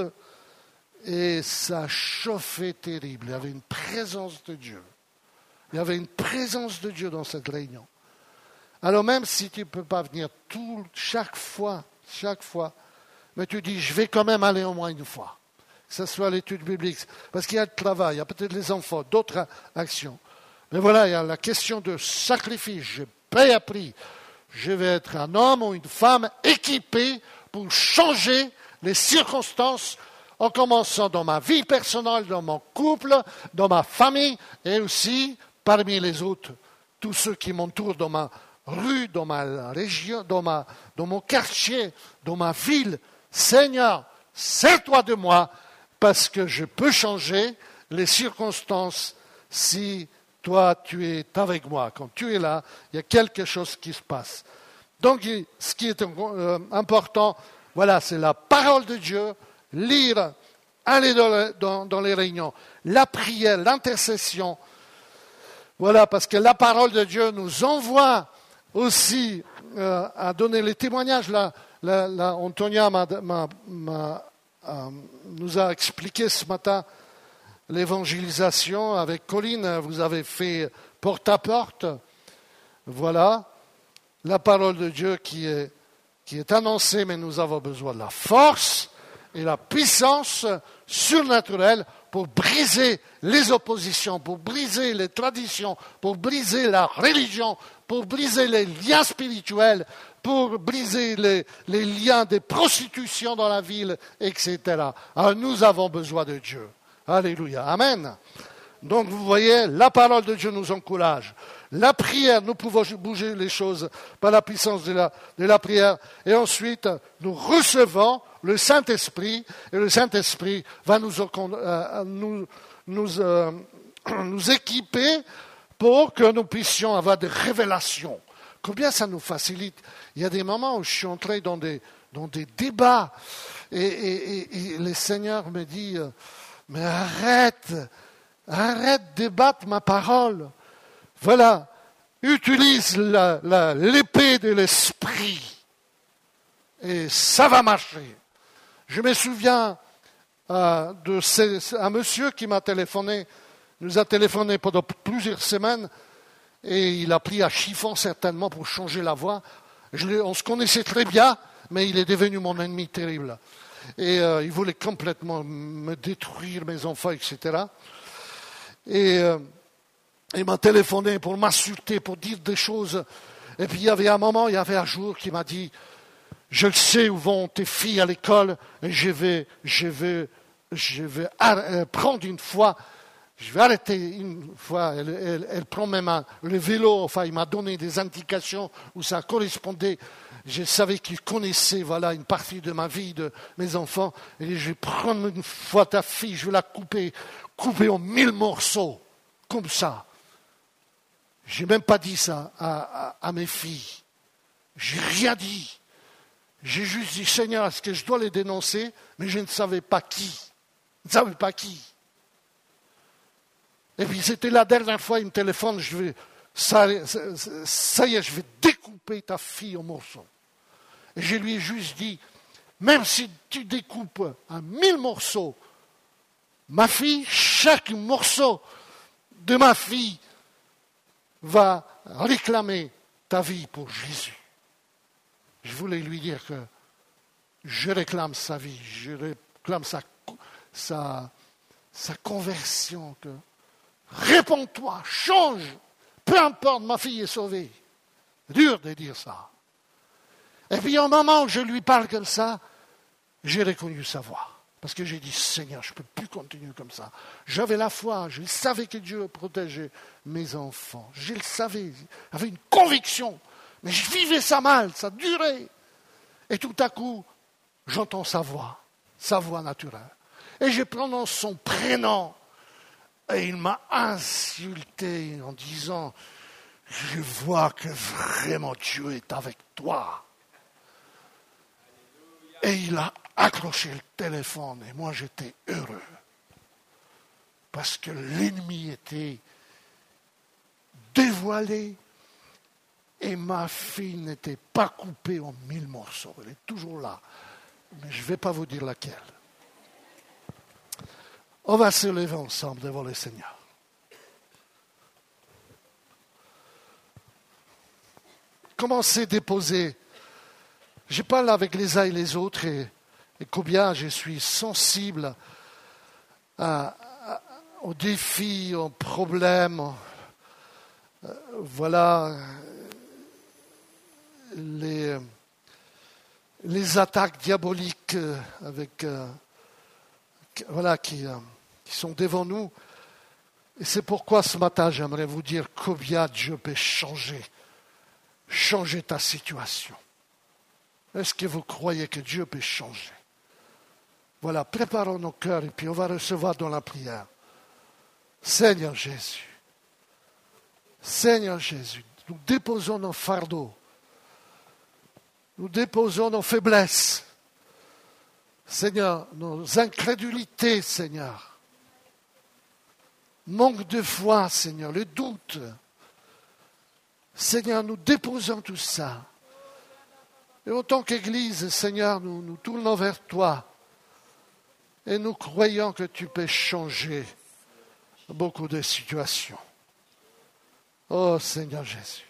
et ça chauffait terrible. Il y avait une présence de Dieu. Il y avait une présence de Dieu dans cette réunion. Alors même si tu ne peux pas venir chaque fois, mais tu dis, je vais quand même aller au moins une fois. Que ce soit l'étude biblique, parce qu'il y a le travail, il y a peut-être les enfants, d'autres actions. Mais voilà, il y a la question de sacrifice. Je paye à prix. Je vais être un homme ou une femme équipé pour changer les circonstances, en commençant dans ma vie personnelle, dans mon couple, dans ma famille, et aussi parmi les autres, tous ceux qui m'entourent dans ma rue, dans ma région, dans mon quartier, dans ma ville. Seigneur, sers-toi de moi, parce que je peux changer les circonstances si toi, tu es avec moi. Quand tu es là, il y a quelque chose qui se passe. Donc, ce qui est important, voilà, c'est la parole de Dieu, lire, aller dans les réunions, la prière, l'intercession. Voilà, parce que la parole de Dieu nous envoie aussi à donner les témoignages. Là, Antonia nous a expliqué ce matin l'évangélisation avec Colline. Vous avez fait porte à porte. Voilà, la parole de Dieu qui est annoncée, mais nous avons besoin de la force et la puissance surnaturelle pour briser les oppositions, pour briser les traditions, pour briser la religion, pour briser les liens spirituels, pour briser les liens de prostitution dans la ville, etc. Alors nous avons besoin de Dieu. Alléluia. Amen. Donc vous voyez, la parole de Dieu nous encourage. La prière, nous pouvons bouger les choses par la puissance de la prière. Et ensuite, nous recevons le Saint-Esprit. Et le Saint-Esprit va nous équiper pour que nous puissions avoir des révélations. Combien ça nous facilite. Il y a des moments où je suis entré dans des débats et le Seigneur me dit, mais arrête de débattre ma parole. Voilà, utilise l'épée de l'esprit et ça va marcher. Je me souviens un monsieur qui m'a téléphoné, nous a téléphoné pendant plusieurs semaines et il a pris à chiffon certainement pour changer la voix. On se connaissait très bien, mais il est devenu mon ennemi terrible. Et il voulait complètement me détruire, mes enfants, etc. Et il m'a téléphoné pour m'insulter, pour dire des choses. Et puis il y avait un jour qui m'a dit, je sais où vont tes filles à l'école, et je vais prendre une fois, je vais arrêter une fois. Elle prend même le vélo, enfin il m'a donné des indications où ça correspondait. Je savais qu'il connaissait une partie de ma vie, de mes enfants. Et je vais prendre une fois ta fille, je vais la couper en 1000 morceaux, comme ça. Je n'ai même pas dit ça à mes filles. Je n'ai rien dit. J'ai juste dit, Seigneur, est-ce que je dois les dénoncer? Mais je ne savais pas qui. Je ne savais pas qui. Et puis c'était la dernière fois, il me téléphone, ça y est, je vais découper ta fille en morceaux. Et je lui ai juste dit, même si tu découpes en 1000 morceaux, ma fille, chaque morceau de ma fille va réclamer ta vie pour Jésus. Je voulais lui dire que je réclame sa vie, je réclame sa conversion. Que réponds-toi, change, peu importe, ma fille est sauvée. Dur de dire ça. Et puis au moment où je lui parle comme ça, j'ai reconnu sa voix. Parce que j'ai dit, Seigneur, je ne peux plus continuer comme ça. J'avais la foi, je savais que Dieu protégeait mes enfants. Je le savais, j'avais une conviction. Mais je vivais ça mal, ça durait. Et tout à coup, j'entends sa voix naturelle. Et je prononce son prénom. Et il m'a insulté en disant, je vois que vraiment Dieu est avec toi. Et il a accroché le téléphone et moi j'étais heureux. Parce que l'ennemi était dévoilé et ma fille n'était pas coupée en 1000 morceaux. Elle est toujours là. Mais je ne vais pas vous dire laquelle. On va se lever ensemble devant le Seigneur. Commencez à déposer. Je parle avec les uns et les autres et combien je suis sensible aux défis, aux problèmes. Voilà les attaques diaboliques qui sont devant nous. Et c'est pourquoi ce matin, j'aimerais vous dire combien Dieu peut changer ta situation. Est-ce que vous croyez que Dieu peut changer? Voilà, préparons nos cœurs et puis on va recevoir dans la prière. Seigneur Jésus, nous déposons nos fardeaux, nous déposons nos faiblesses, Seigneur, nos incrédulités, Seigneur, manque de foi, Seigneur, le doute. Seigneur, nous déposons tout ça. Et en tant qu'Église, Seigneur, nous tournons vers toi et nous croyons que tu peux changer beaucoup de situations. Oh Seigneur Jésus.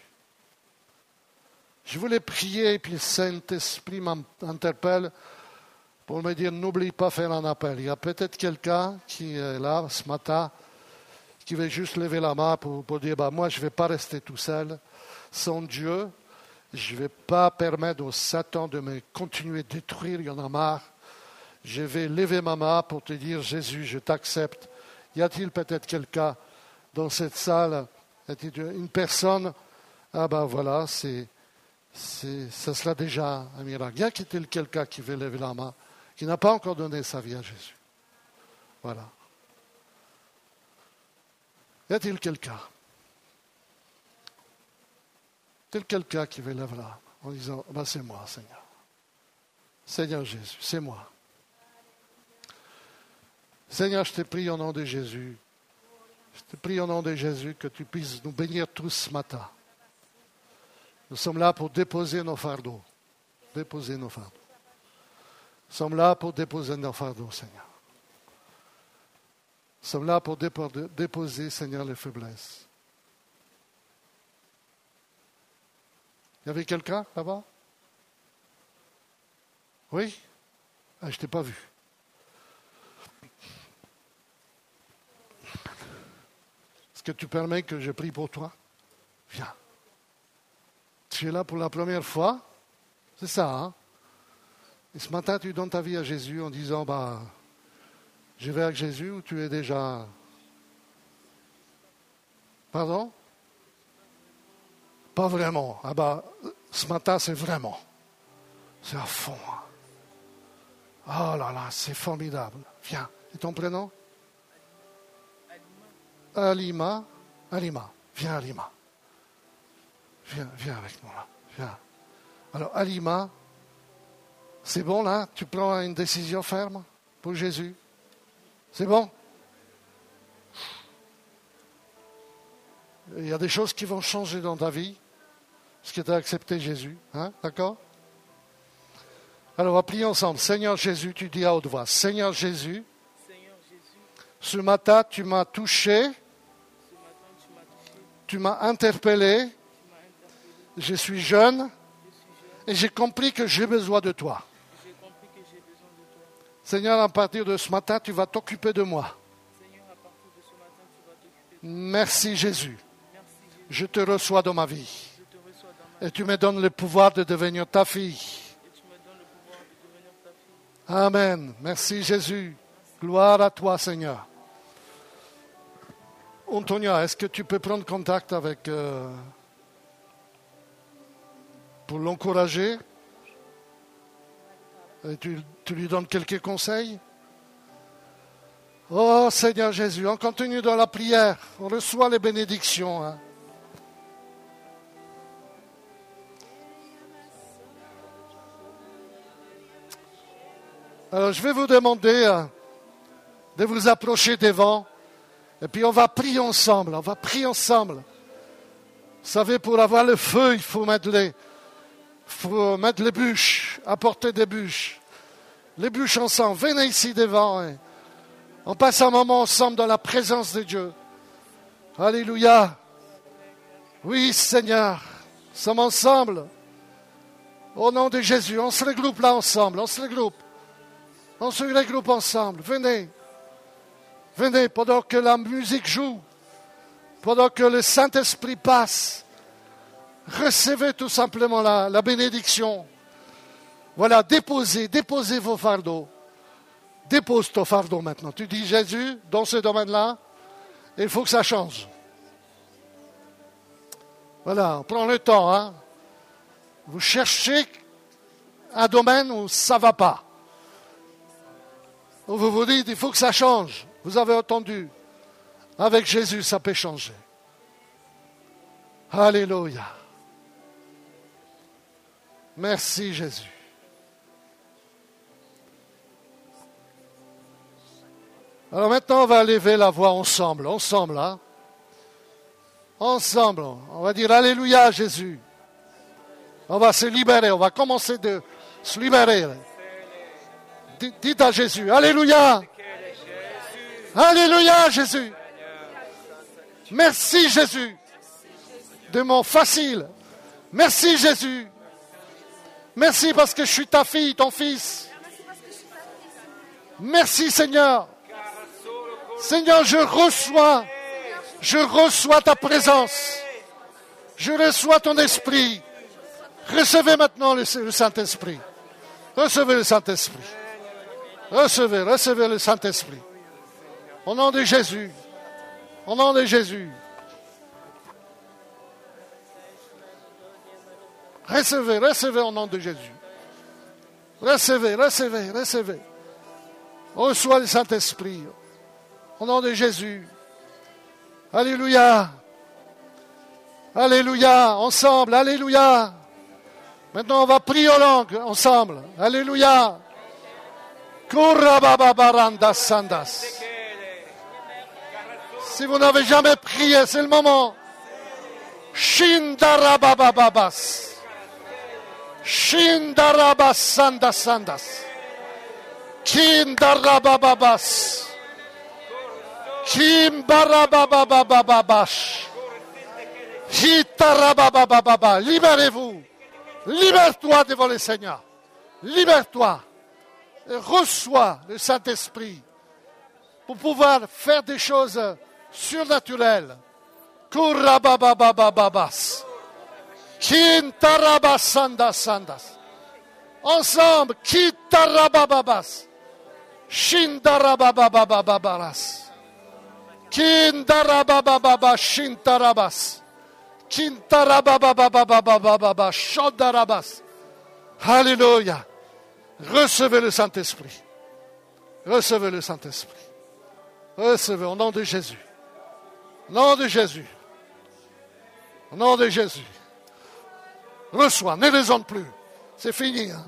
Je voulais prier et puis le Saint-Esprit m'interpelle pour me dire n'oublie pas de faire un appel. Il y a peut-être quelqu'un qui est là ce matin qui veut juste lever la main pour dire moi je ne vais pas rester tout seul sans Dieu. Je ne vais pas permettre au Satan de me continuer à détruire, il y en a marre. Je vais lever ma main pour te dire, Jésus, je t'accepte. Y a-t-il peut-être quelqu'un dans cette salle, une personne? Ah ben voilà, ça sera déjà un miracle. Y a-t-il quelqu'un qui veut lever la main, qui n'a pas encore donné sa vie à Jésus? Voilà. Y a-t-il quelqu'un? Tel quelqu'un qui veut lever la main en disant, c'est moi, Seigneur. Seigneur Jésus, c'est moi. Seigneur, je te prie au nom de Jésus. Je te prie au nom de Jésus que tu puisses nous bénir tous ce matin. Nous sommes là pour déposer nos fardeaux. Déposer nos fardeaux. Nous sommes là pour déposer nos fardeaux, Seigneur. Nous sommes là pour déposer, Seigneur, les faiblesses. Il y avait quelqu'un là-bas? Oui? Je ne t'ai pas vu. Est-ce que tu permets que je prie pour toi? Viens. Tu es là pour la première fois? C'est ça, hein? Et ce matin, tu donnes ta vie à Jésus en disant, je vais avec Jésus ou tu es déjà... Pardon? Pas vraiment. Ce matin, c'est vraiment. C'est à fond. Oh là là, c'est formidable. Viens. Et ton prénom? Alima. Alima. Viens, Alima. Viens avec nous là. Viens. Alors, Alima, c'est bon là? Tu prends une décision ferme pour Jésus? C'est bon? Il y a des choses qui vont changer dans ta vie. Parce que tu as accepté Jésus. Hein? D'accord? Alors, on va prier ensemble. Seigneur Jésus, tu dis à haute voix. Seigneur Jésus, ce matin, tu m'as touché, tu m'as interpellé, je suis jeune et j'ai compris que j'ai besoin de toi. Seigneur, à partir de ce matin, tu vas t'occuper de moi. Merci Jésus. Je te reçois dans ma vie. Et tu me donnes le pouvoir de devenir ta fille. Amen. Merci Jésus. Gloire à toi Seigneur. Antonia, est-ce que tu peux prendre contact avec... pour l'encourager? Et tu lui donnes quelques conseils? Oh Seigneur Jésus, on continue dans la prière. On reçoit les bénédictions. Hein. Alors je vais vous demander de vous approcher devant. Et puis on va prier ensemble. Vous savez, pour avoir le feu, il faut mettre les bûches, apporter des bûches. Les bûches ensemble. Venez ici devant. Et on passe un moment ensemble dans la présence de Dieu. Alléluia. Oui, Seigneur. Nous sommes ensemble. Au nom de Jésus, on se regroupe là ensemble. On se regroupe ensemble. Venez. Venez pendant que la musique joue. Pendant que le Saint-Esprit passe. Recevez tout simplement la bénédiction. Voilà, déposez vos fardeaux. Dépose ton fardeau maintenant. Tu dis, Jésus, dans ce domaine-là, il faut que ça change. Voilà, on prend le temps. Hein. Vous cherchez un domaine où ça ne va pas. Où vous vous dites, il faut que ça change. Vous avez entendu. Avec Jésus, ça peut changer. Alléluia. Merci Jésus. Alors maintenant, on va lever la voix ensemble. Hein? Ensemble. On va dire Alléluia Jésus. On va se libérer. On va commencer de se libérer. Dites à Jésus, Alléluia. Alléluia Jésus. Merci Jésus. De mon facile. Merci Jésus. Merci parce que je suis ta fille, ton fils. Merci Seigneur. Seigneur, je reçois ta présence. Je reçois ton esprit. Recevez maintenant le Saint-Esprit. Recevez le Saint-Esprit. Recevez le Saint-Esprit. Au nom de Jésus. Au nom de Jésus. Recevez au nom de Jésus. Recevez. Reçois le Saint-Esprit. Au nom de Jésus. Alléluia. Alléluia. Ensemble. Alléluia. Maintenant, on va prier en langue ensemble. Alléluia. Kurabababaranda sandas. Si vous n'avez jamais prié, c'est le moment. Shindarababababas. Shindarabas sandas sandas. Kindarabababas. Kimbarabababababash. Hitarabababababa. Libérez-vous. Libère-toi devant le Seigneur. Libère-toi. Et reçois le Saint-Esprit pour pouvoir faire des choses surnaturelles. Kurabababababas. Kintarabas sandas sandas. Ensemble, kitarabababas. Shindarabababababas. Kindarababababas shintarabas. Kintarabababababababas shandarabas. Alléluia. Recevez le Saint-Esprit. Recevez le Saint-Esprit. Recevez au nom de Jésus. Au nom de Jésus. Au nom de Jésus. Reçois, ne raisonne plus. C'est fini. Hein?